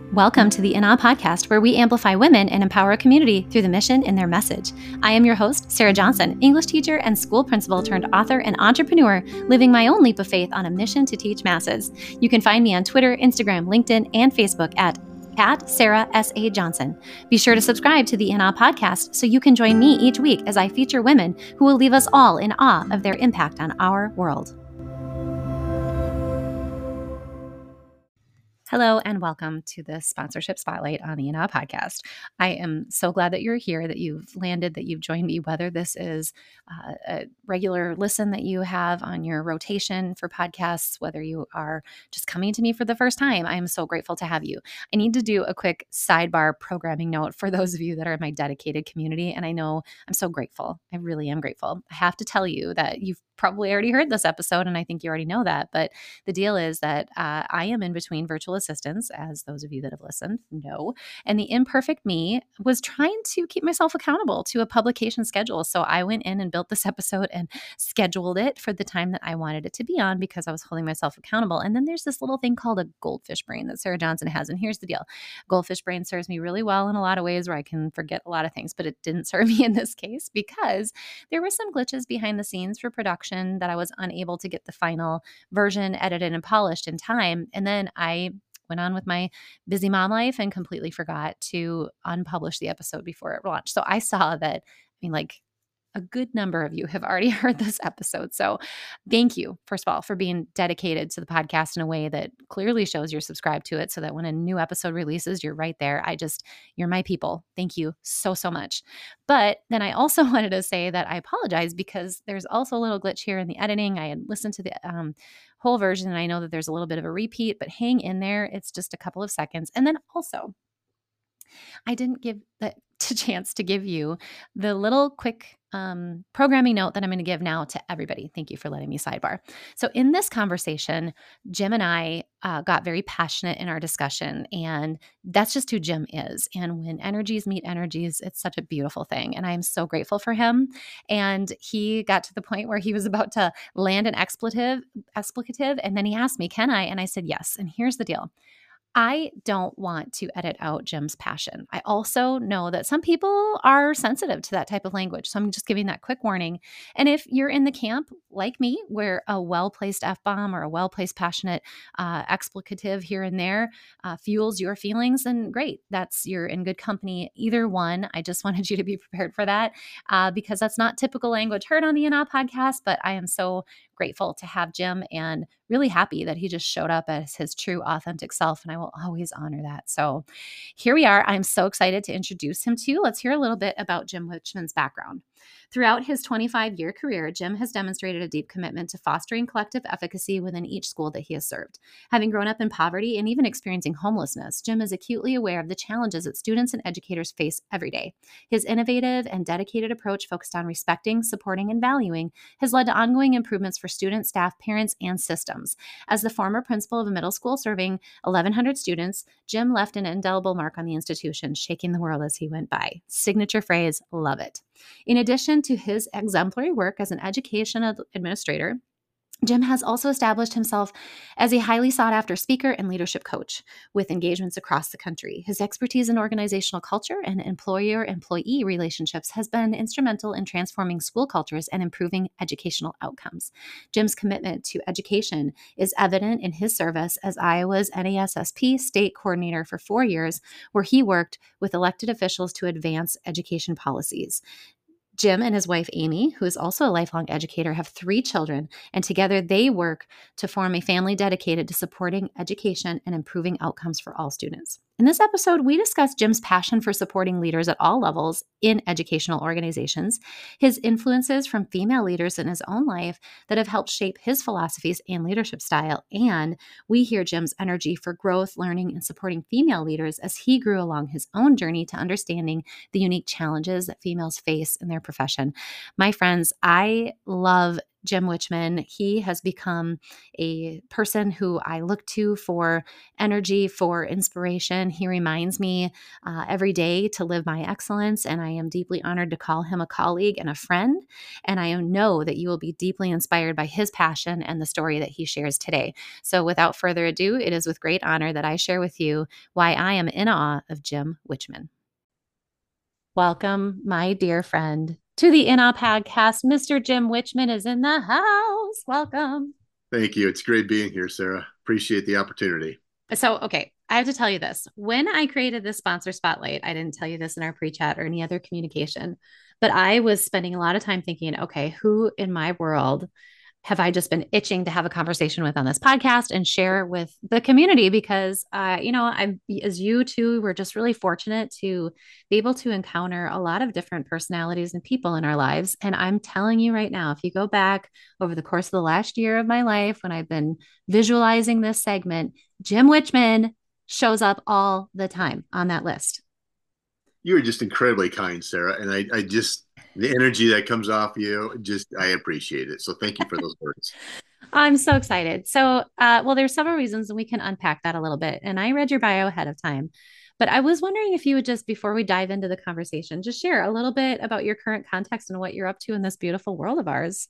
Welcome to the In Awe podcast, where we amplify women and empower a community through the mission and their message. I am your host, Sarah Johnson, English teacher and school principal turned author and entrepreneur, living my own leap of faith on a mission to teach masses. You can find me on Twitter, Instagram, LinkedIn, and Facebook at Sarah S.A. Johnson. Be sure to subscribe to the In Awe podcast so you can join me each week as I feature women who will leave us all in awe of their impact on our world. Hello and welcome to the sponsorship spotlight on the In Awe podcast. I am so glad that you're here, that you've landed, that you've joined me, whether this is a regular listen that you have on your rotation for podcasts, whether you are just coming to me for the first time. I am so grateful to have you. I need to do a quick sidebar programming note for those of you that are in my dedicated community. And I know I'm so grateful. I really am grateful. I have to tell you that you've probably already heard this episode, and I think you already know that. But the deal is that I am in between virtual assistants, as those of you that have listened know, and the imperfect me was trying to keep myself accountable to a publication schedule. So I went in and built this episode and scheduled it for the time that I wanted it to be on because I was holding myself accountable. And then there's this little thing called a goldfish brain that Sarah Johnson has. And here's the deal. Goldfish brain serves me really well in a lot of ways where I can forget a lot of things, but it didn't serve me in this case because there were some glitches behind the scenes for production that I was unable to get the final version edited and polished in time. And then I went on with my busy mom life and completely forgot to unpublish the episode before it launched. So I saw that, a good number of you have already heard this episode. So thank you, first of all, for being dedicated to the podcast in a way that clearly shows you're subscribed to it so that when a new episode releases, you're right there. You're my people. Thank you so, so much. But then I also wanted to say that I apologize because there's also a little glitch here in the editing. I had listened to the whole version and I know that there's a little bit of a repeat, but hang in there. It's just a couple of seconds. And then also, I didn't give the chance to give you the little quick programming note that I'm going to give now to everybody. Thank you for letting me sidebar. So in this conversation, Jim and I got very passionate in our discussion, and that's just who Jim is. And when energies meet energies, it's such a beautiful thing. And I'm so grateful for him. And he got to the point where he was about to land an explicative, and then he asked me, "Can I?" And I said, "Yes." And here's the deal. I don't want to edit out Jim's passion. I also know that some people are sensitive to that type of language. So I'm just giving that quick warning. And if you're in the camp like me, where a well-placed F-bomb or a well-placed passionate explicative here and there fuels your feelings, then great. You're in good company. Either one, I just wanted you to be prepared for that because that's not typical language heard on the In Awe podcast, but I am so grateful to have Jim and really happy that he just showed up as his true authentic self. And I will always honor that. So here we are. I'm so excited to introduce him to you. Let's hear a little bit about Jim Wichmann's background. Throughout his 25-year career, Jim has demonstrated a deep commitment to fostering collective efficacy within each school that he has served. Having grown up in poverty and even experiencing homelessness, Jim is acutely aware of the challenges that students and educators face every day. His innovative and dedicated approach focused on respecting, supporting, and valuing has led to ongoing improvements for students, staff, parents, and systems. As the former principal of a middle school serving 1,100 students, Jim left an indelible mark on the institution, shaking the world as he went by. Signature phrase, love it. In addition to his exemplary work as an education administrator, Jim has also established himself as a highly sought-after speaker and leadership coach with engagements across the country. His expertise in organizational culture and employer-employee relationships has been instrumental in transforming school cultures and improving educational outcomes. Jim's commitment to education is evident in his service as Iowa's NASSP state coordinator for 4 years, where he worked with elected officials to advance education policies. Jim and his wife, Amy, who is also a lifelong educator, have 3 children, and together they work to form a family dedicated to supporting education and improving outcomes for all students. In this episode, we discuss Jim's passion for supporting leaders at all levels in educational organizations, his influences from female leaders in his own life that have helped shape his philosophies and leadership style, and we hear Jim's energy for growth, learning, and supporting female leaders as he grew along his own journey to understanding the unique challenges that females face in their profession. My friends, I love Jim Wichman. He has become a person who I look to for energy, for inspiration. He reminds me every day to live my excellence, and I am deeply honored to call him a colleague and a friend. And I know that you will be deeply inspired by his passion and the story that he shares today. So, without further ado, it is with great honor that I share with you why I am in awe of Jim Wichman. Welcome, my dear friend, to the In Awe podcast. Mr. Jim Wichman is in the house. Welcome. Thank you. It's great being here, Sarah. Appreciate the opportunity. So, okay, I have to tell you this. When I created this sponsor spotlight, I didn't tell you this in our pre chat or any other communication, but I was spending a lot of time thinking, okay, who in my world have I just been itching to have a conversation with on this podcast and share with the community? Because, I'm, as you two, we're just really fortunate to be able to encounter a lot of different personalities and people in our lives. And I'm telling you right now, if you go back over the course of the last year of my life, when I've been visualizing this segment, Jim Wichman shows up all the time on that list. You are just incredibly kind, Sarah. And I just, the energy that comes off you, I appreciate it. So thank you for those words. I'm so excited. So, well, there's several reasons, and we can unpack that a little bit. And I read your bio ahead of time, but I was wondering if you would just, before we dive into the conversation, just share a little bit about your current context and what you're up to in this beautiful world of ours.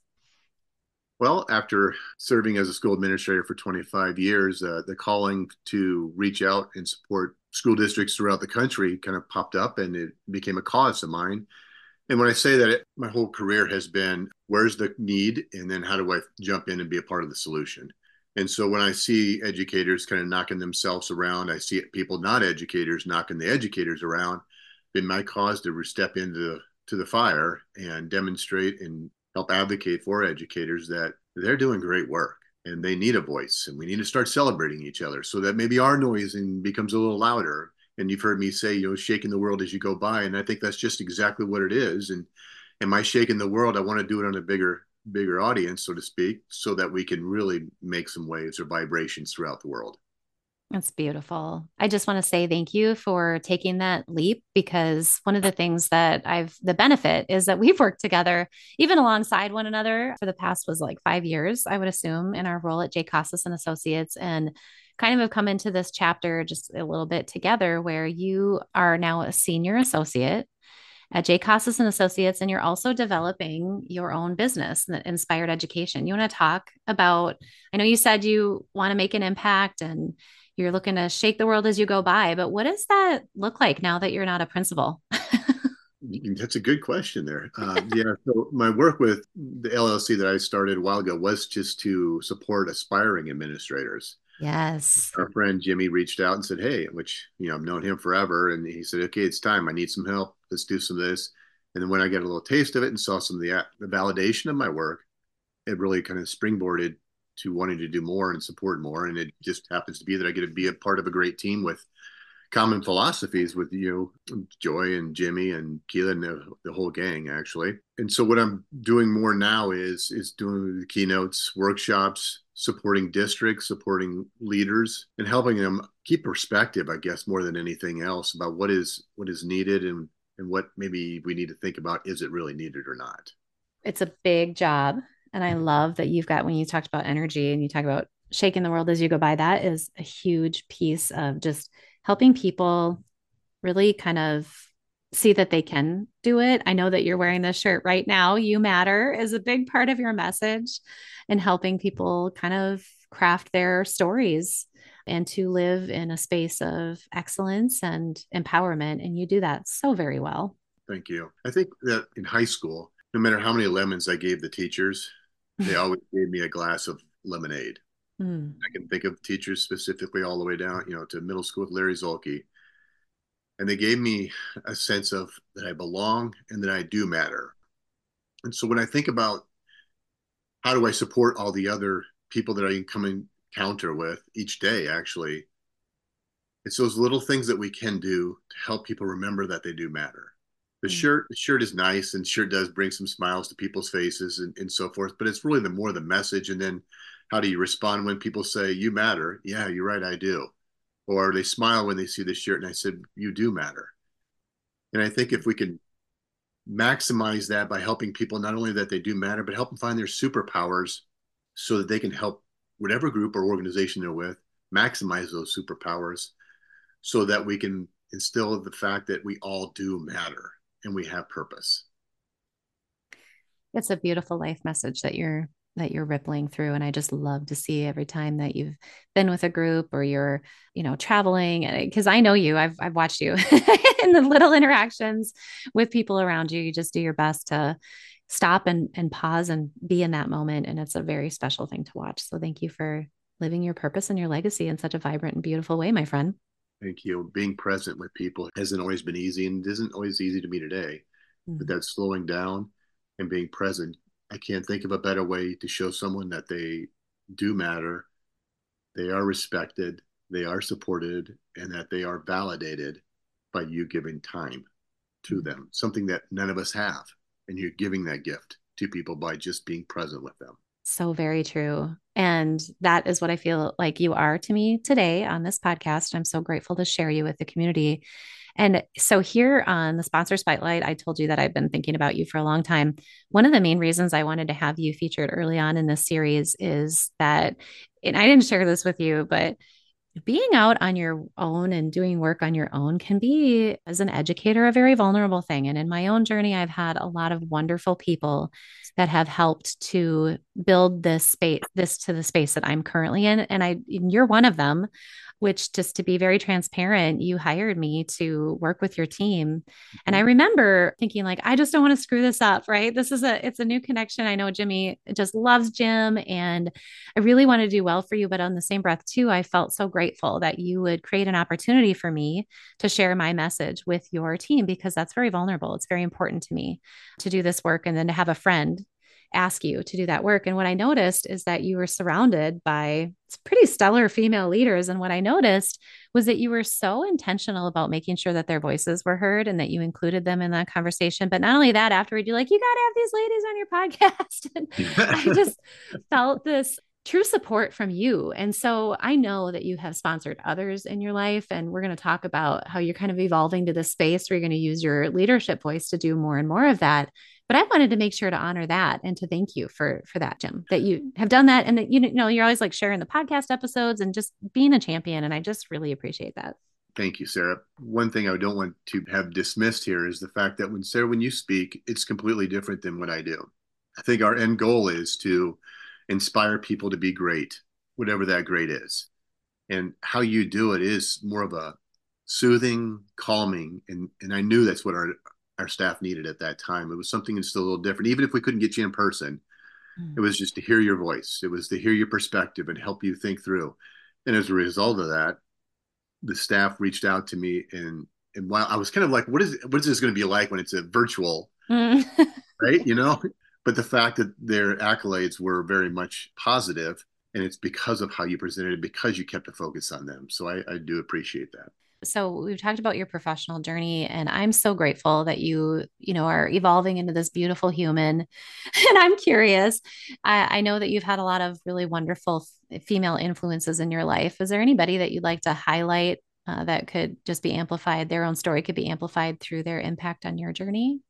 Well, after serving as a school administrator for 25 years, the calling to reach out and support school districts throughout the country kind of popped up and it became a cause of mine. And when I say that, my whole career has been where's the need and then how do I jump in and be a part of the solution? And so when I see educators kind of knocking themselves around, I see people not educators knocking the educators around, been my cause to step into the fire and demonstrate and help advocate for educators that they're doing great work and they need a voice and we need to start celebrating each other so that maybe our noise becomes a little louder. And you've heard me say, shaking the world as you go by. And I think that's just exactly what it is. And am I shaking the world? I want to do it on a bigger audience, so to speak, so that we can really make some waves or vibrations throughout the world. That's beautiful. I just want to say thank you for taking that leap because one of the things that the benefit is that we've worked together even alongside one another for the past was like 5 years, I would assume, in our role at J. Casas and Associates, and kind of have come into this chapter just a little bit together where you are now a senior associate at J. Casas and Associates, and you're also developing your own business, Inspired Education. You want to talk about, I know you said you want to make an impact and you're looking to shake the world as you go by, but what does that look like now that you're not a principal? That's a good question there. Yeah, so my work with the LLC that I started a while ago was just to support aspiring administrators. Yes. Our friend Jimmy reached out and said, "Hey," which I've known him forever, and he said, "Okay, it's time. I need some help. Let's do some of this." And then when I got a little taste of it and saw some of the validation of my work, it really kind of springboarded to wanting to do more and support more. And it just happens to be that I get to be a part of a great team with common philosophies with Joy and Jimmy and Keela and the whole gang actually. And so what I'm doing more now is doing the keynotes, workshops, supporting districts, supporting leaders, and helping them keep perspective, I guess, more than anything else about what is needed and what maybe we need to think about, is it really needed or not? It's a big job. And I love that you've got, when you talked about energy and you talk about shaking the world as you go by, that is a huge piece of just helping people really kind of see that they can do it. I know that you're wearing this shirt right now. You matter is a big part of your message and helping people kind of craft their stories and to live in a space of excellence and empowerment. And you do that so very well. Thank you. I think that in high school, no matter how many lemons I gave the teachers, they always gave me a glass of lemonade. Mm. I can think of teachers specifically all the way down, to middle school with Larry Zolke. And they gave me a sense of that I belong and that I do matter. And so when I think about how do I support all the other people that I come encounter with each day, actually, it's those little things that we can do to help people remember that they do matter. Mm. The shirt is nice and sure does bring some smiles to people's faces and so forth, but it's really the more the message. And then how do you respond when people say, you matter? Yeah, you're right, I do. Or they smile when they see the shirt and I said, you do matter. And I think if we can maximize that by helping people not only that they do matter, but help them find their superpowers so that they can help whatever group or organization they're with maximize those superpowers so that we can instill the fact that we all do matter and we have purpose. It's a beautiful life message that you're rippling through, and I just love to see every time that you've been with a group or you're, traveling, because I know you. I've watched you in the little interactions with people around you. You just do your best to stop and pause and be in that moment, and it's a very special thing to watch. So thank you for living your purpose and your legacy in such a vibrant and beautiful way, my friend. Thank you. Being present with people hasn't always been easy and it isn't always easy to me today, but Mm. that slowing down and being present, I can't think of a better way to show someone that they do matter, they are respected, they are supported, and that they are validated by you giving time to Mm. them, something that none of us have. And you're giving that gift to people by just being present with them. So very true. And that is what I feel like you are to me today on this podcast. I'm so grateful to share you with the community. And so, here on the Sponsor Spotlight, I told you that I've been thinking about you for a long time. One of the main reasons I wanted to have you featured early on in this series is that, and I didn't share this with you, but being out on your own and doing work on your own can be, as an educator, a very vulnerable thing. And in my own journey, I've had a lot of wonderful people that have helped to build this to the space that I'm currently in. And you're one of them, which, just to be very transparent, you hired me to work with your team. And I Mhm. remember thinking, like, I just don't want to screw this up, right? It's a new connection. I know Jimmy just loves Jim, and I really want to do well for you. But on the same breath, too, I felt so grateful that you would create an opportunity for me to share my message with your team, because that's very vulnerable. It's very important to me to do this work and then to have a friend ask you to do that work. And what I noticed is that you were surrounded by pretty stellar female leaders. And what I noticed was that you were so intentional about making sure that their voices were heard and that you included them in that conversation. But not only that, afterward, you're like, you got to have these ladies on your podcast. And I just felt this true support from you. And so I know that you have sponsored others in your life. And we're going to talk about how you're kind of evolving to this space where you're going to use your leadership voice to do more and more of that. But I wanted to make sure to honor that and to thank you for that, Jim, that you have done that, and that you're always like sharing the podcast episodes and just being a champion. And I just really appreciate that. Thank you, Sarah. One thing I don't want to have dismissed here is the fact that when you speak, it's completely different than what I do. I think our end goal is to inspire people to be great, whatever that great is. And how you do it is more of a soothing, calming, and I knew that's what our staff needed at that time. It was something that's still a little different. Even if we couldn't get you in person, it Mm. was just to hear your voice. It was to hear your perspective and help you think through. And as a result of that, the staff reached out to me and while I was kind of like, what is this going to be like when it's a virtual, Mm. right? But the fact that their accolades were very much positive, and it's because of how you presented it, because you kept a focus on them. So I do appreciate that. So we've talked about your professional journey, and I'm so grateful that you are evolving into this beautiful human. And I'm curious, I know that you've had a lot of really wonderful female influences in your life. Is there anybody that you'd like to highlight that could just be amplified, their own story could be amplified through their impact on your journey?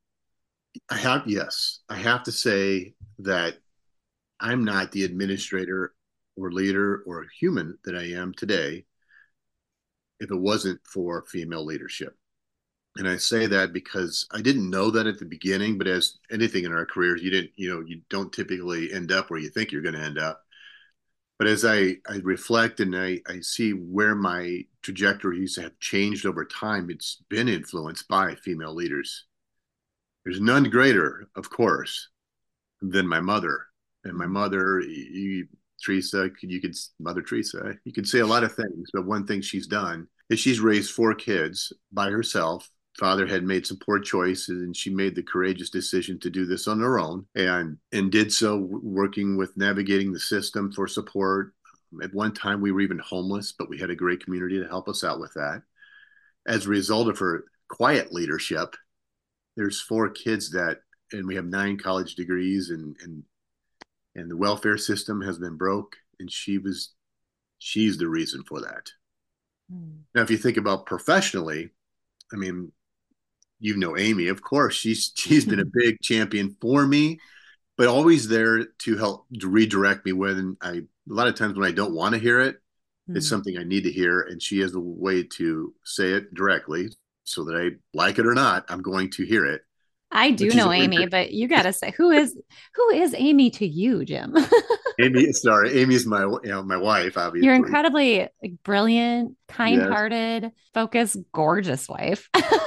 Yes, I have to say that I'm not the administrator or leader or human that I am today if it wasn't for female leadership. And I say that because I didn't know that at the beginning, but as anything in our careers, you don't typically end up where you think you're going to end up. But as I reflect and I see where my trajectories have changed over time, it's been influenced by female leaders. There's none greater, of course, than my mother. And my Mm. mother, Teresa, Mother Teresa, you could say a lot of things, but one thing she's done is she's raised four kids by herself. Father had made some poor choices, and she made the courageous decision to do this on her own, and did so working with navigating the system for support. At one time, we were even homeless, but we had a great community to help us out with that. As a result of her quiet leadership, there's four kids and we have nine college degrees, and the welfare system has been broke, and she's the reason for that. Mm. Now, if you think about professionally, I mean, you know Amy, of course. She's been a big champion for me, but always there to help to redirect me when I a lot of times when I don't want to hear it, it's Mm. something I need to hear, and she has a way to say it directly so that I like it or not, I'm going to hear it. I But do she's know always Amy, but you got to say who is Amy to you, Jim? Amy. Sorry, Amy's my my wife, You're obviously. incredibly like, brilliant, Yes, kind-hearted, focused, gorgeous wife.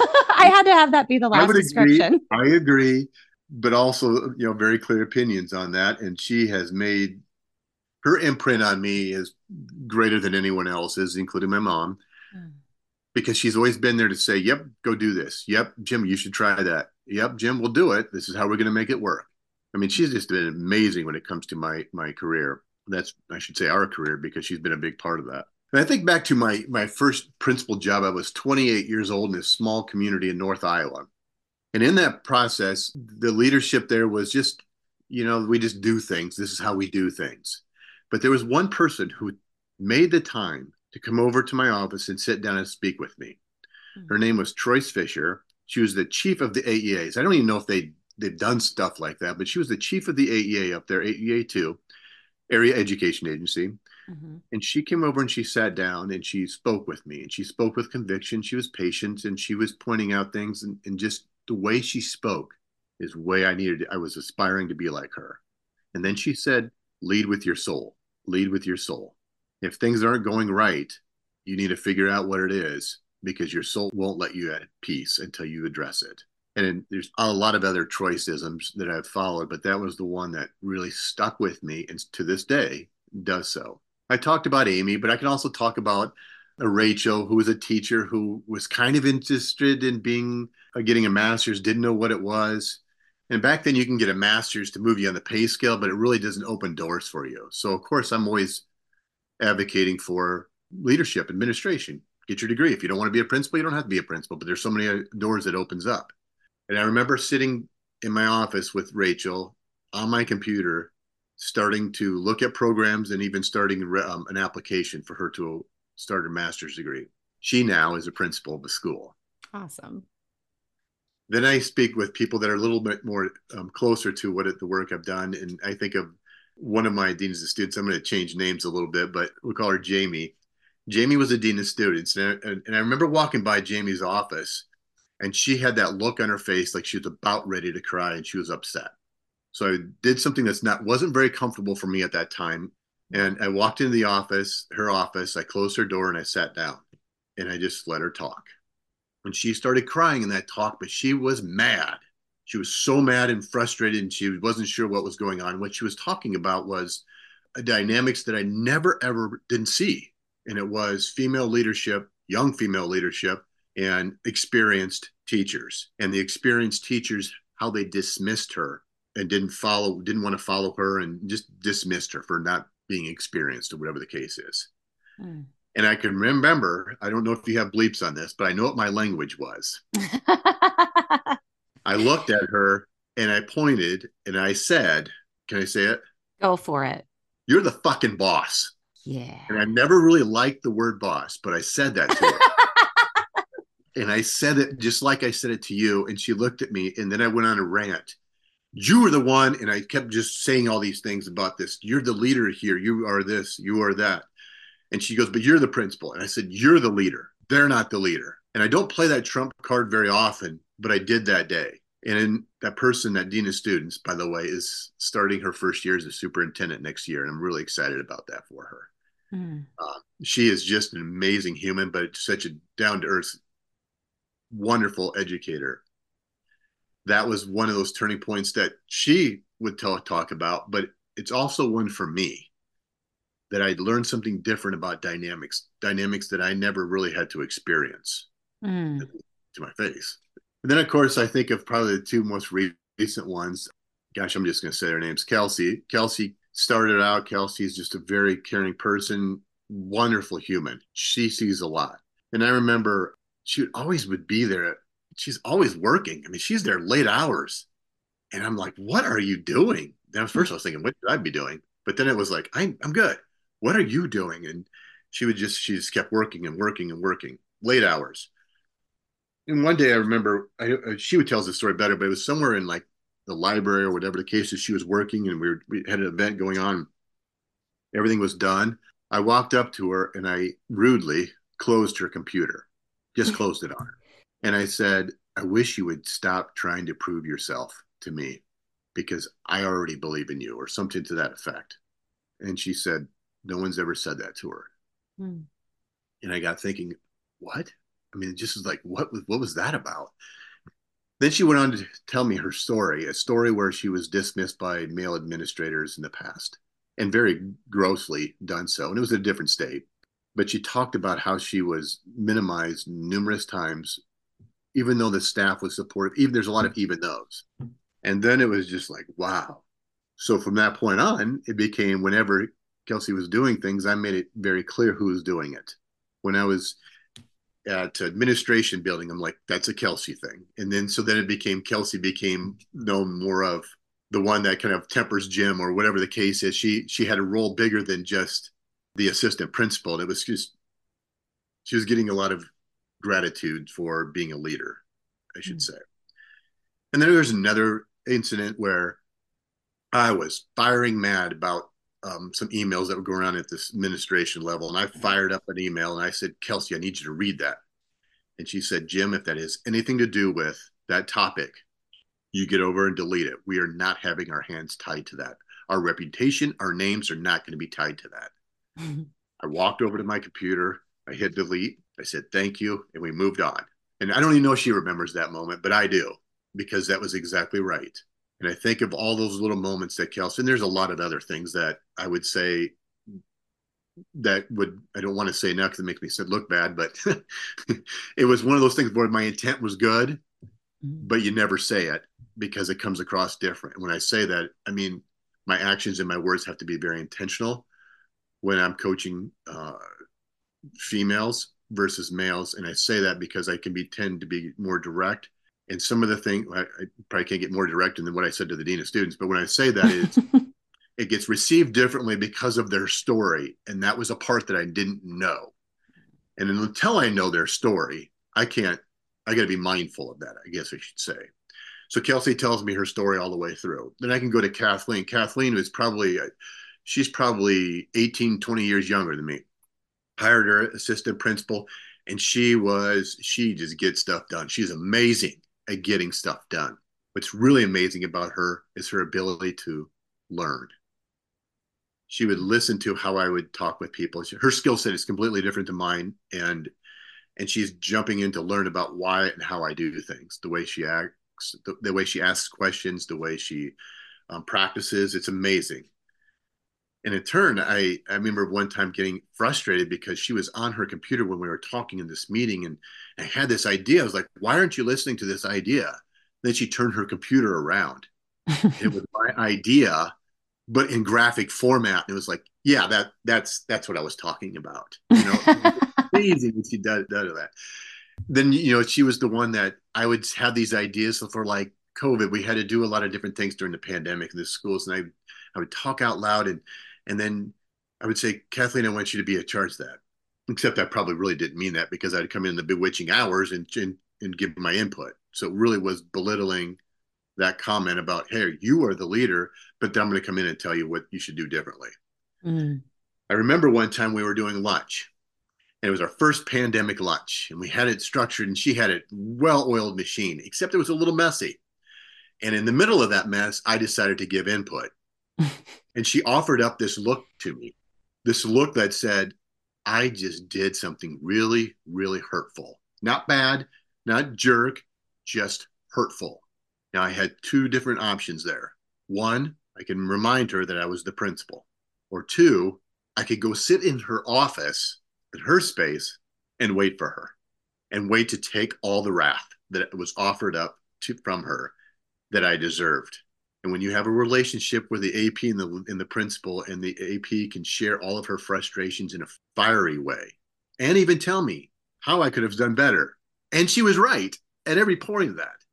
I had to have that be the I last would agree. description. I agree, but also very clear opinions on that, and she has made her imprint on me is greater than anyone else's, including my mom, Mm. because she's always been there to say, "Yep, go do this. Yep, Jim, you should try that. Yep, Jim, we'll do it. This is how we're going to make it work." I mean, she's just been amazing when it comes to my career. That's I should say our career because she's been a big part of that. And I think back to my first principal job. I was 28 years old in a small community in North Iowa, and in that process, the leadership there was just, we just do things. This is how we do things. But there was one person who made the time to come over to my office and sit down and speak with me. Her Mm. name was Troyce Fisher. She was the chief of the AEAs. I don't even know if they've done stuff like that, but she was the chief of the AEA up there, AEA 2, Area Education Agency. Mhm. And she came over and she sat down and she spoke with me and she spoke with conviction. She was patient and she was pointing out things and just the way she spoke is the way I needed. I was aspiring to be like her. And then she said, lead with your soul, lead with your soul. If things aren't going right, you need to figure out what it is because your soul won't let you at peace until you address it. And there's a lot of other Troyisms that I've followed, but that was the one that really stuck with me and to this day does so. I talked about Amy, but I can also talk about Rachel, who was a teacher who was kind of interested in being getting a master's, didn't know what it was. And back then, you can get a master's to move you on the pay scale, but it really doesn't open doors for you. So, of course, I'm always advocating for leadership, administration. Get your degree. If you don't want to be a principal, you don't have to be a principal, but there's so many doors that opens up. And I remember sitting in my office with Rachel on my computer, starting to look at programs and even starting an application for her to start her master's degree. She now is a principal of the school. Awesome. Then I speak with people that are a little bit more closer to the work I've done. And I think of one of my deans of students. I'm going to change names a little bit, but we'll call her Jamie. Jamie was a dean of students. And I remember walking by Jamie's office and she had that look on her face like she was about ready to cry and she was upset. So I did something wasn't very comfortable for me at that time. And I walked into her office, I closed her door and I sat down and I just let her talk. And she started crying in that talk, but she was mad. She was so mad and frustrated and she wasn't sure what was going on. What she was talking about was dynamics that I never ever didn't see. And it was female leadership, young female leadership, and experienced teachers. And the experienced teachers, how they dismissed her and didn't want to follow her and just dismissed her for not being experienced or whatever the case is. Mm. And I can remember, I don't know if you have bleeps on this, but I know what my language was. I looked at her and I pointed and I said, can I say it? Go for it. You're the fucking boss. Yeah. And I never really liked the word boss, but I said that to her. And I said it just like I said it to you. And she looked at me and then I went on a rant. You were the one. And I kept just saying all these things about this. You're the leader here. You are this, you are that. And she goes, but you're the principal. And I said, you're the leader. They're not the leader. And I don't play that trump card very often, but I did that day. And that person, that dean of students, by the way, is starting her first year as a superintendent next year. And I'm really excited about that for her. Mm. She is just an amazing human, but such a down to earth, wonderful educator. That was one of those turning points that she would talk about, but it's also one for me that I learned something different about dynamics that I never really had to experience Mm. to my face. And then, of course, I think of probably the two most recent ones. Gosh, I'm just going to say their names. Kelsey. Kelsey started out. Kelsey is just a very caring person, wonderful human. She sees a lot. And I remember she always would be there. She's always working. I mean, she's there late hours. And I'm like, what are you doing? And first I was thinking, what should I be doing? But then it was like, I'm good. What are you doing? And she just kept working and working and working, late hours. And one day I remember she would tell us the story better, but it was somewhere in like the library or whatever the case is. She was working, and we had an event going on. Everything was done. I walked up to her and I rudely closed her computer, just closed it on her. And I said, I wish you would stop trying to prove yourself to me because I already believe in you, or something to that effect. And she said, no one's ever said that to her. Mm. And I got thinking, what? I mean, it just was like, what was that about? Then she went on to tell me her story, a story where she was dismissed by male administrators in the past and very grossly done so. And it was a different state. But she talked about how she was minimized numerous times, even though the staff was supportive. Even there's a lot of even those. And then it was just like, wow. So from that point on, it became whenever Kelsey was doing things, I made it very clear who was doing it. When I was at administration building, I'm like, that's a Kelsey thing. And then so then it became Kelsey became known more of the one that kind of tempers Jim or whatever the case is. She had a role bigger than just the assistant principal. And it was just she was getting a lot of gratitude for being a leader, I should Mm. say. And then there's another incident where I was firing mad about some emails that were going on at this administration level. And I fired up an email and I said, Kelsey, I need you to read that. And she said, Jim, if that has anything to do with that topic, you get over and delete it. We are not having our hands tied to that. Our reputation, our names are not going to be tied to that. I walked over to my computer. I hit delete. I said, thank you. And we moved on. And I don't even know if she remembers that moment, but I do because that was exactly right. And I think of all those little moments that Kelsey, and there's a lot of other things that I would say that would, I don't want to say now because it makes me look bad, but it was one of those things where my intent was good, Mm. but you never say it because it comes across different. And when I say that, I mean, my actions and my words have to be very intentional when I'm coaching females versus males. And I say that because I can be tend to be more direct. And some of the things I probably can't get more direct than what I said to the dean of students. But when I say that, it gets received differently because of their story, and that was a part that I didn't know. And until I know their story, I can't. I got to be mindful of that, I guess I should say. So Kelsey tells me her story all the way through. Then I can go to Kathleen. Kathleen was probably she's probably 18, 20 years younger than me. Hired her assistant principal, and she just gets stuff done. She's amazing at getting stuff done. What's really amazing about her is her ability to learn. She would listen to how I would talk with people. Her skill set is completely different to mine, and she's jumping in to learn about why and how I do things, the way she acts, the way she asks questions, the way she practices. It's amazing. And in turn, I remember one time getting frustrated because she was on her computer when we were talking in this meeting, and I had this idea. I was like, "Why aren't you listening to this idea?" Then she turned her computer around. It was my idea, but in graphic format. It was like, "Yeah, that's what I was talking about." Amazing when she does that. Then she was the one that I would have these ideas for, like COVID. We had to do a lot of different things during the pandemic in the schools, and I would talk out loud, and then I would say, Kathleen, I want you to be in charge of that. Except I probably really didn't mean that because I'd come in the bewitching hours and give my input. So it really was belittling that comment about, hey, you are the leader, but then I'm going to come in and tell you what you should do differently. Mm. I remember one time we were doing lunch, and it was our first pandemic lunch, and we had it structured, and she had a well-oiled machine, except it was a little messy. And in the middle of that mess, I decided to give input. And she offered up this look to me, this look that said, I just did something really, really hurtful. Not bad, not jerk, just hurtful. Now, I had two different options there. One, I can remind her that I was the principal. Or two, I could go sit in her office, in her space, and wait for her and wait to take all the wrath that was offered up from her that I deserved. And when you have a relationship with the AP and the principal, and the AP can share all of her frustrations in a fiery way, and even tell me how I could have done better, and she was right at every point of that.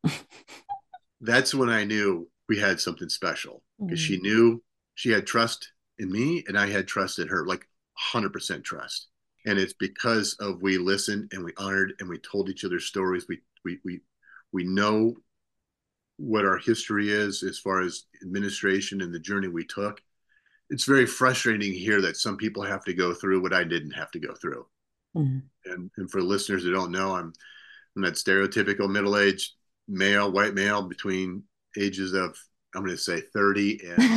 That's when I knew we had something special because Mm. she knew she had trust in me, and I had trust in her, like 100% trust. And it's because of we listened and we honored and we told each other stories. We know what our history is as far as administration and the journey we took. It's very frustrating here that some people have to go through what I didn't have to go through. Mhm. And for listeners that don't know, I'm that stereotypical middle-aged male, white male between ages of, I'm going to say 30 and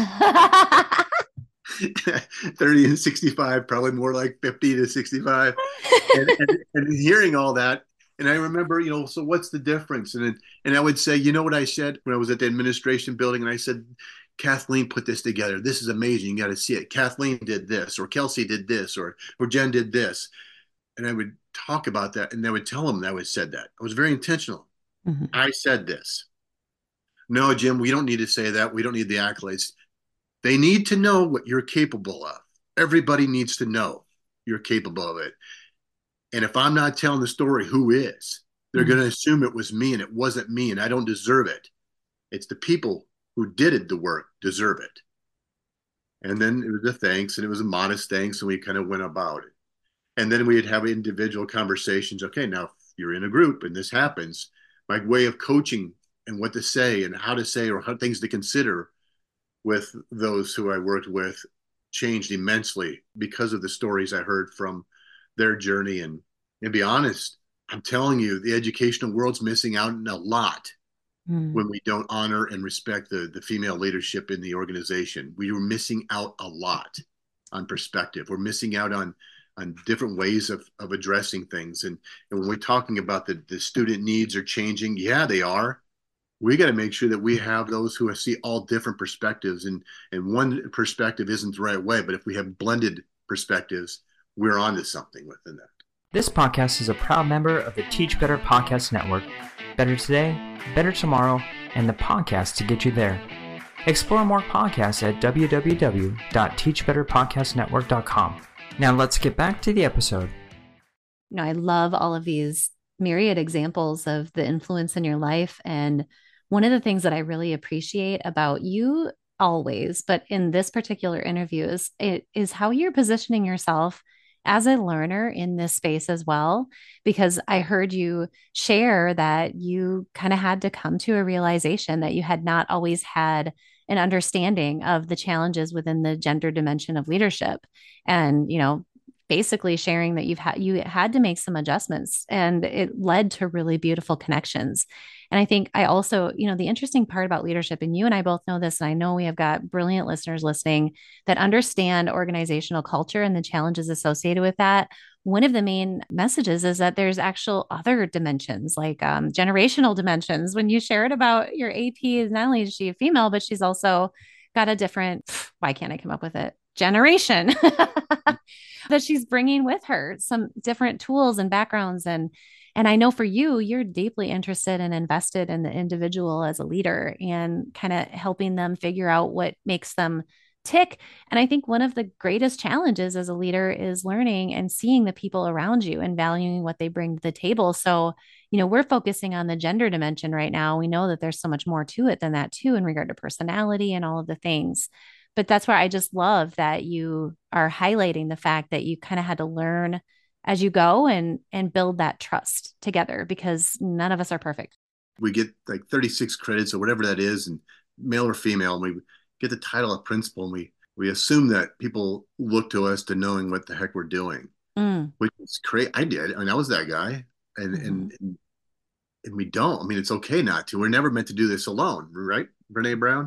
30 and 65, probably more like 50 to 65. And hearing all that, and I remember, so what's the difference? And I would say, you know what I said when I was at the administration building, and I said, Kathleen put this together. This is amazing. You got to see it. Kathleen did this, or Kelsey did this, or Jen did this. And I would talk about that, and I would tell them that I said that. I was very intentional. Mhm. I said this. No, Jim, we don't need to say that. We don't need the accolades. They need to know what you're capable of. Everybody needs to know you're capable of it. And if I'm not telling the story, who is? They're going Mhm. to assume it was me and it wasn't me and I don't deserve it. It's the people who did it, the work, deserve it. And then it was a thanks and it was a modest thanks and we kind of went about it. And then we'd have individual conversations. Okay, now if you're in a group and this happens, my way of coaching and what to say and how to say or how things to consider with those who I worked with changed immensely because of the stories I heard from their journey. And be honest, I'm telling you, the educational world's missing out on a lot Mhm. when we don't honor and respect the female leadership in the organization. We are missing out a lot on perspective. We're missing out on different ways of addressing things. And when we're talking about the student needs are changing, yeah, they are. We got to make sure that we have those who see all different perspectives, and one perspective isn't the right way, but if we have blended perspectives, we're onto something within that. This podcast is a proud member of the Teach Better Podcast Network. Better today, better tomorrow, and the podcast to get you there. Explore more podcasts at www.teachbetterpodcastnetwork.com. Now let's get back to the episode. I love all of these myriad examples of the influence in your life. And one of the things that I really appreciate about you always, but in this particular interview, is how you're positioning yourself as a learner in this space as well. Because I heard you share that you kind of had to come to a realization that you had not always had an understanding of the challenges within the gender dimension of leadership. And, basically sharing that you had to make some adjustments and it led to really beautiful connections. And I think I also, the interesting part about leadership, and you and I both know this, and I know we have got brilliant listeners listening that understand organizational culture and the challenges associated with that. One of the main messages is that there's actual other dimensions, like generational dimensions. When you shared about your AP, not only is she a female, but she's also got a different, why can't I come up with it? Generation that she's bringing with her, some different tools and backgrounds. And I know for you, you're deeply interested and invested in the individual as a leader and kind of helping them figure out what makes them tick. And I think one of the greatest challenges as a leader is learning and seeing the people around you and valuing what they bring to the table. So, we're focusing on the gender dimension right now. We know that there's so much more to it than that, too, in regard to personality and all of the things. But that's where I just love that you are highlighting the fact that you kind of had to learn as you go and build that trust together, because none of us are perfect. We get like 36 credits or whatever that is, and male or female, and we get the title of principal, and we assume that people look to us to knowing what the heck we're doing, Mm. which is crazy. I did. I mean, I was that guy, and Mhm. and we don't. I mean, it's okay not to. We're never meant to do this alone, right, Brene Brown?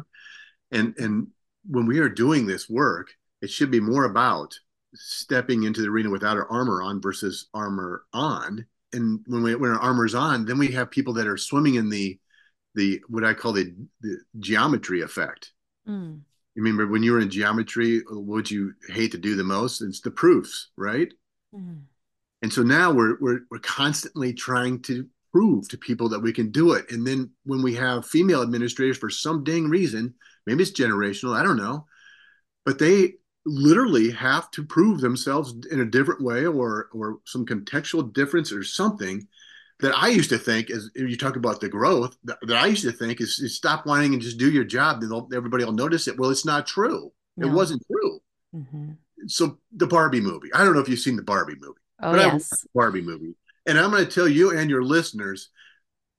And when we are doing this work, it should be more about stepping into the arena without our armor on versus armor on. And when our armor's on, then we have people that are swimming in the what I call the geometry effect. Mm. You remember when you were in geometry, what would you hate to do the most? It's the proofs, right? Mm. And so now we're constantly trying to prove to people that we can do it. And then when we have female administrators for some dang reason, maybe it's generational, I don't know, but they literally have to prove themselves in a different way or some contextual difference or something that I used to think, as you talk about the growth, that I used to think is stop whining and just do your job, then everybody will notice it. Well, it's not true. It No. wasn't true. Mm-hmm. So the Barbie movie, I don't know if you've seen the Barbie movie, Oh, but I watched yes. the Barbie movie. And I'm going to tell you and your listeners,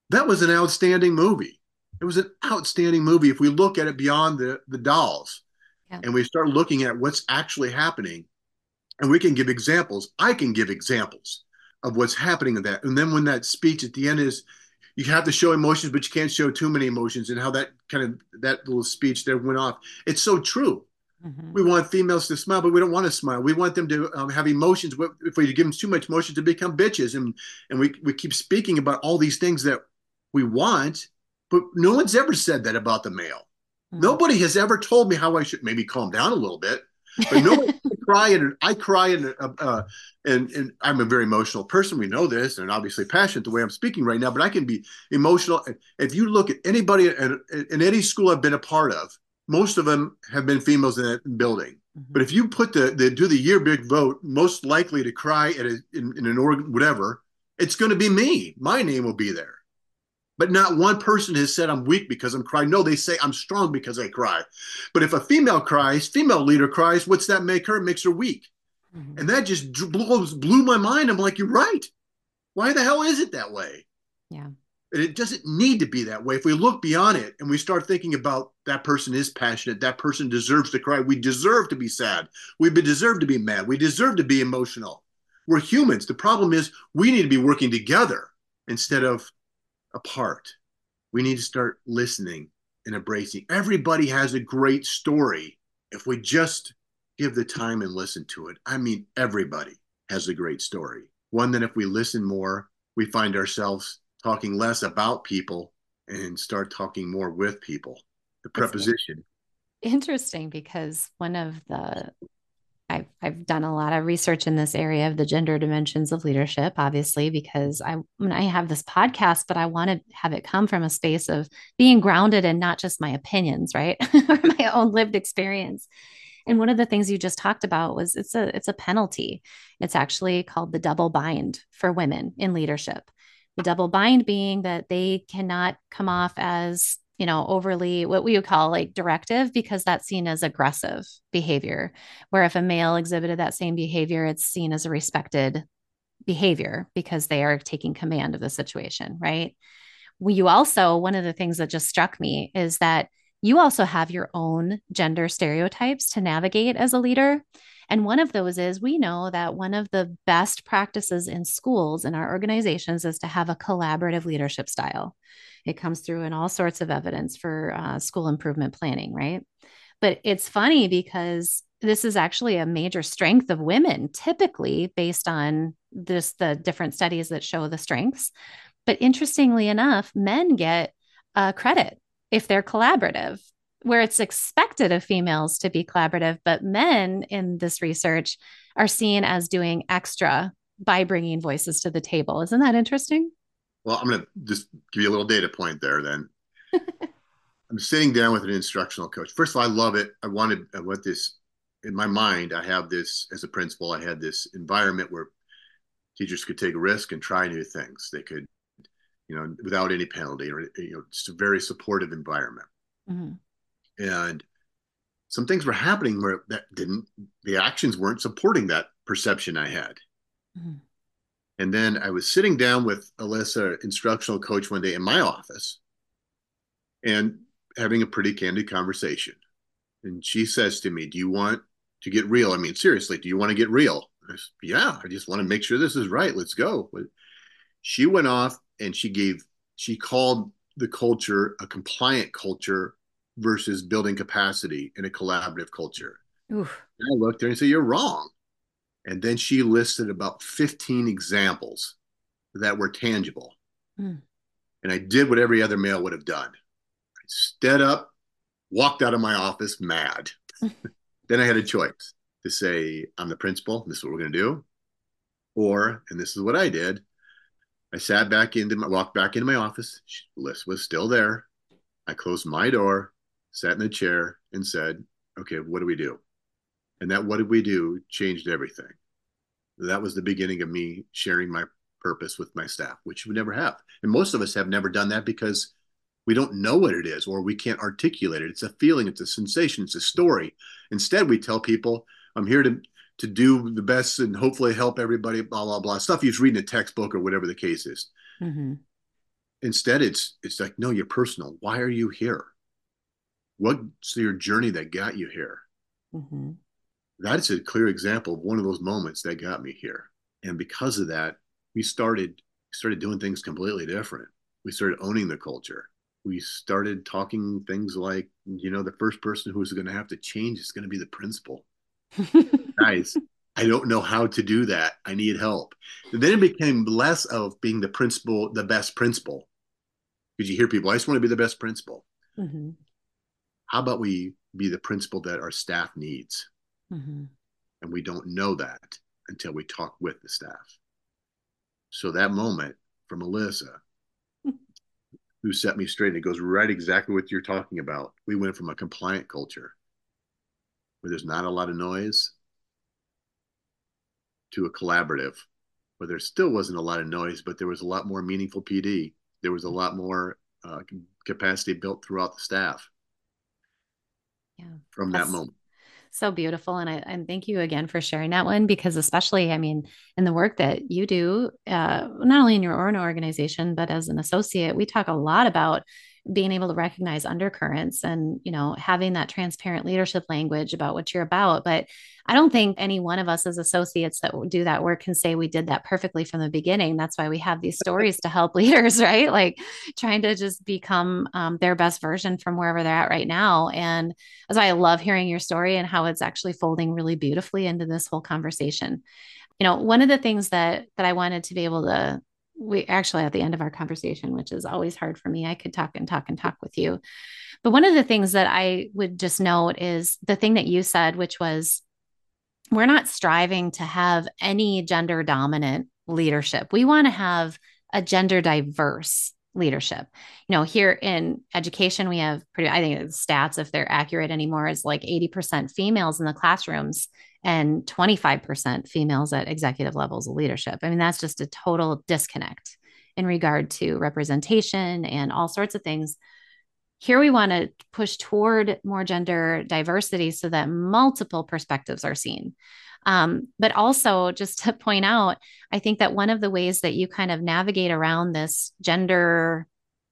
That was an outstanding movie. It was an outstanding movie. If we look at it beyond the dolls Yeah. and we start looking at what's actually happening, and we can give examples. I can give examples of what's happening in that. And then when that speech at the end is, you have to show emotions, but you can't show too many emotions, and how that little speech there went off. It's so true. Mm-hmm. We want females to smile, but we don't want to smile. We want them to have emotions. If we give them too much emotion, to become bitches, and we keep speaking about all these things that we want, but no one's ever said that about the male. Mm-hmm. Nobody has ever told me how I should maybe calm down a little bit, but no one. I cry, and I'm a very emotional person. We know this, and obviously passionate the way I'm speaking right now. But I can be emotional. If you look at anybody in any school I've been a part of, most of them have been females in that building. Mm-hmm. But if you put do the year big vote, most likely to cry in an org whatever, it's going to be me. My name will be there. But not one person has said I'm weak because I'm crying. No, they say I'm strong because I cry. But if a female leader cries, what's that make her? It makes her weak. Mm-hmm. And that just blew my mind. I'm like, you're right. Why the hell is it that way? Yeah. And it doesn't need to be that way. If we look beyond it and we start thinking about that person is passionate, that person deserves to cry. We deserve to be sad. We deserve to be mad. We deserve to be emotional. We're humans. The problem is we need to be working together instead of apart. We need to start listening and embracing. Everybody has a great story if we just give the time and listen to it. I mean, everybody has a great story. One that if we listen more, we find ourselves talking less about people and start talking more with people. The preposition. It's interesting because I've done a lot of research in this area of the gender dimensions of leadership, obviously, because I have this podcast, but I want to have it come from a space of being grounded in not just my opinions, right? Or my own lived experience. And one of the things you just talked about was it's a penalty. It's actually called the double bind for women in leadership. The double bind being that they cannot come off as overly what we would call like directive, because that's seen as aggressive behavior. Where if a male exhibited that same behavior, it's seen as a respected behavior because they are taking command of the situation, right? You also, one of the things that just struck me is that you also have your own gender stereotypes to navigate as a leader. And one of those is we know that one of the best practices in schools and our organizations is to have a collaborative leadership style. It comes through in all sorts of evidence for school improvement planning, right? But it's funny because this is actually a major strength of women, typically based on the different studies that show the strengths. But interestingly enough, men get credit if they're collaborative, where it's expected of females to be collaborative, but men in this research are seen as doing extra by bringing voices to the table. Isn't that interesting? Well, I'm going to just give you a little data point there then. I'm sitting down with an instructional coach. First of all, I love it. I want this in my mind. I have this as a principal. I had this environment where teachers could take a risk and try new things. They could, without any penalty, or just a very supportive environment. Mm-hmm. And some things were happening where the actions weren't supporting that perception I had. Mm-hmm. And then I was sitting down with Alyssa, instructional coach, one day in my office and having a pretty candid conversation. And she says to me, "Do you want to get real? I mean, seriously, do you want to get real?" I said, "Yeah, I just want to make sure this is right. Let's go." But she went off and she called the culture a compliant culture versus building capacity in a collaborative culture. Oof. And I looked at her and said, "You're wrong." And then she listed about 15 examples that were tangible. Mm. And I did what every other male would have done. I stood up, walked out of my office mad. Then I had a choice to say, I'm the principal, this is what we're going to do. Or, and this is what I did, I walked back into my office. Liz was still there. I closed my door, sat in the chair, and said, "Okay, what do we do?" And that "what did we do" changed everything. That was the beginning of me sharing my purpose with my staff, which we never have. And most of us have never done that because we don't know what it is, or we can't articulate it. It's a feeling, it's a sensation, it's a story. Instead, we tell people, "I'm here to do the best and hopefully help everybody," blah, blah, blah. Stuff you read in a textbook or whatever the case is. Mm-hmm. Instead, it's like, no, you're personal. Why are you here? What's your journey that got you here? Mm-hmm. That's a clear example of one of those moments that got me here. And because of that, we started doing things completely different. We started owning the culture. We started talking things like, the first person who's going to have to change is going to be the principal. Guys, I don't know how to do that. I need help. And then it became less of being the principal, the best principal. Because you hear people, I just want to be the best principal. Mm-hmm. How about we be the principal that our staff needs? Mm-hmm. And we don't know that until we talk with the staff. So that moment from Alyssa, who set me straight, and it goes right exactly what you're talking about. We went from a compliant culture where there's not a lot of noise to a collaborative where there still wasn't a lot of noise, but there was a lot more meaningful PD. There was a lot more capacity built throughout the staff Yeah, from that that's moment. so beautiful. And thank you again for sharing that one, because especially, I mean, in the work that you do, not only in your own organization, but as an associate, we talk a lot about being able to recognize undercurrents and, having that transparent leadership language about what you're about. But I don't think any one of us as associates that do that work can say we did that perfectly from the beginning. That's why we have these stories to help leaders, right? Like trying to just become their best version from wherever they're at right now. And that's why I love hearing your story and how it's actually folding really beautifully into this whole conversation. One of the things that I wanted to be able to, we actually at the end of our conversation, which is always hard for me, I could talk and talk and talk with you. But one of the things that I would just note is the thing that you said, which was we're not striving to have any gender dominant leadership. We want to have a gender diverse leadership. Here in education, we have I think the stats, if they're accurate anymore, is like 80% females in the classrooms and 25% females at executive levels of leadership. I mean, that's just a total disconnect in regard to representation and all sorts of things. Here we want to push toward more gender diversity so that multiple perspectives are seen. But also, just to point out, I think that one of the ways that you kind of navigate around this gender,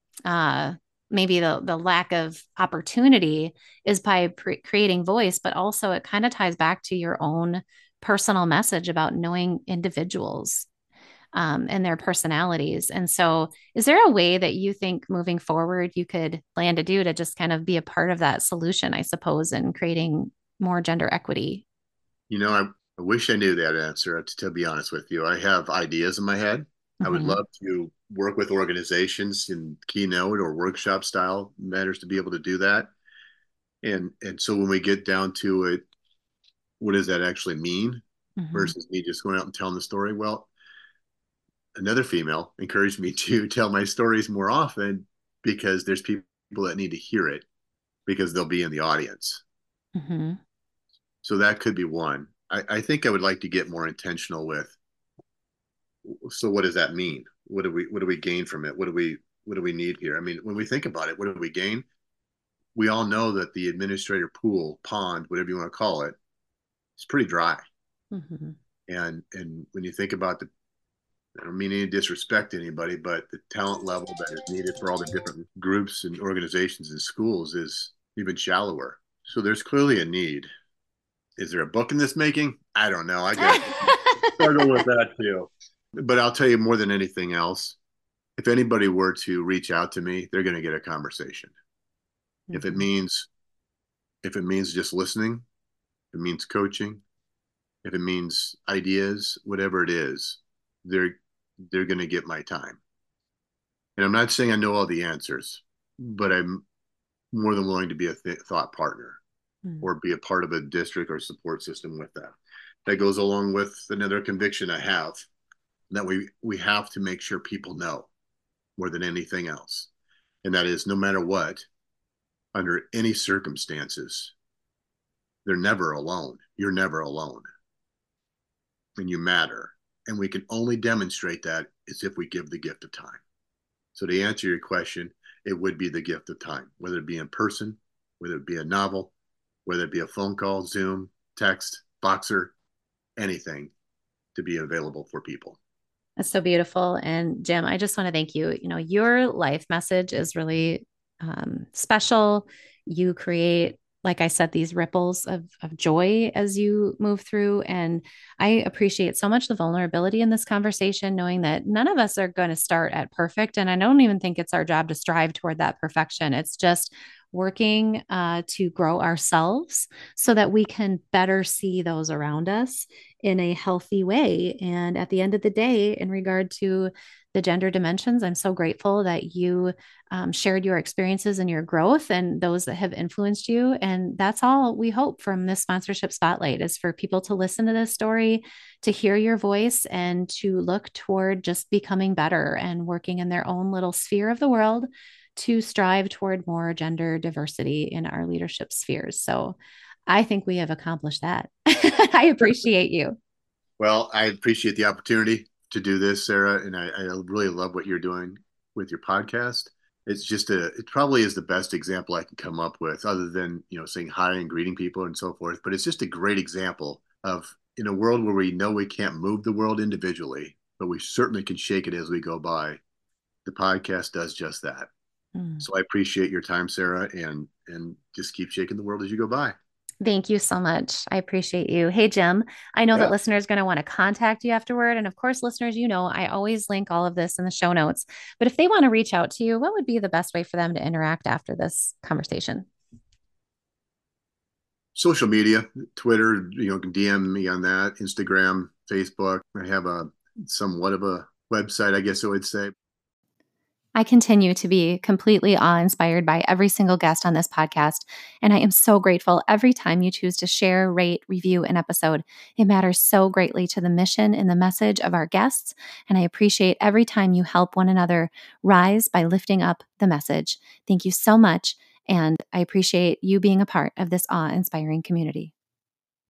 maybe the lack of opportunity, is by creating voice, but also it kind of ties back to your own personal message about knowing individuals and their personalities. And so, is there a way that you think moving forward you could plan to do to just kind of be a part of that solution, I suppose, in creating more gender equity? I wish I knew that answer, to be honest with you. I have ideas in my head. I would Mm-hmm. love to work with organizations in keynote or workshop style matters to be able to do that. And so when we get down to it, what does that actually mean Mm-hmm. versus me just going out and telling the story? Well, another female encouraged me to tell my stories more often because there's people that need to hear it because they'll be in the audience. Mm-hmm. So that could be one. I think I would like to get more intentional with. So what does that mean? What do we gain from it? What do we need here? I mean, when we think about it, what do we gain? We all know that the administrator pool, pond, whatever you want to call it, is pretty dry. Mm-hmm. And when you think about I don't mean any disrespect to anybody, but the talent level that is needed for all the different groups and organizations and schools is even shallower. So there's clearly a need. Is there a book in this making? I don't know. I got struggle with that too. But I'll tell you more than anything else, if anybody were to reach out to me, they're going to get a conversation. If it Mm-hmm. means if it means just listening, if it means coaching, if it means ideas, whatever it is, they're going to get my time. And I'm not saying I know all the answers, but I'm more than willing to be a thought partner Mm-hmm. or be a part of a district or support system with that. That goes along with another conviction I have that we have to make sure people know more than anything else. And that is no matter what, under any circumstances, they're never alone. You're never alone. And you matter. And we can only demonstrate that is if we give the gift of time. So to answer your question, it would be the gift of time, whether it be in person, whether it be a novel, whether it be a phone call, Zoom, text, Boxer, anything to be available for people. That's so beautiful. And Jim, I just want to thank you. Your life message is really special. You create, like I said, these ripples of joy as you move through. And I appreciate so much the vulnerability in this conversation, knowing that none of us are going to start at perfect. And I don't even think it's our job to strive toward that perfection. It's just working to grow ourselves so that we can better see those around us in a healthy way. And at the end of the day, in regard to the gender dimensions, I'm so grateful that you shared your experiences and your growth and those that have influenced you. And that's all we hope from this sponsorship spotlight is for people to listen to this story, to hear your voice, and to look toward just becoming better and working in their own little sphere of the world to strive toward more gender diversity in our leadership spheres. So I think we have accomplished that. I appreciate you. Well, I appreciate the opportunity to do this, Sarah, and I really love what you're doing with your podcast. It probably is the best example I can come up with, other than saying hi and greeting people and so forth. But it's just a great example of, in a world where we know we can't move the world individually, but we certainly can shake it as we go by. The podcast does just that. So I appreciate your time, Sarah, and just keep shaking the world as you go by. Thank you so much. I appreciate you. Hey, Jim, I know that Yeah. listeners are going to want to contact you afterward. And of course, listeners, I always link all of this in the show notes. But if they want to reach out to you, what would be the best way for them to interact after this conversation? Social media, Twitter, can DM me on that, Instagram, Facebook. I have a somewhat of a website, I guess I would say. I continue to be completely awe-inspired by every single guest on this podcast, and I am so grateful every time you choose to share, rate, review an episode. It matters so greatly to the mission and the message of our guests, and I appreciate every time you help one another rise by lifting up the message. Thank you so much, and I appreciate you being a part of this awe-inspiring community.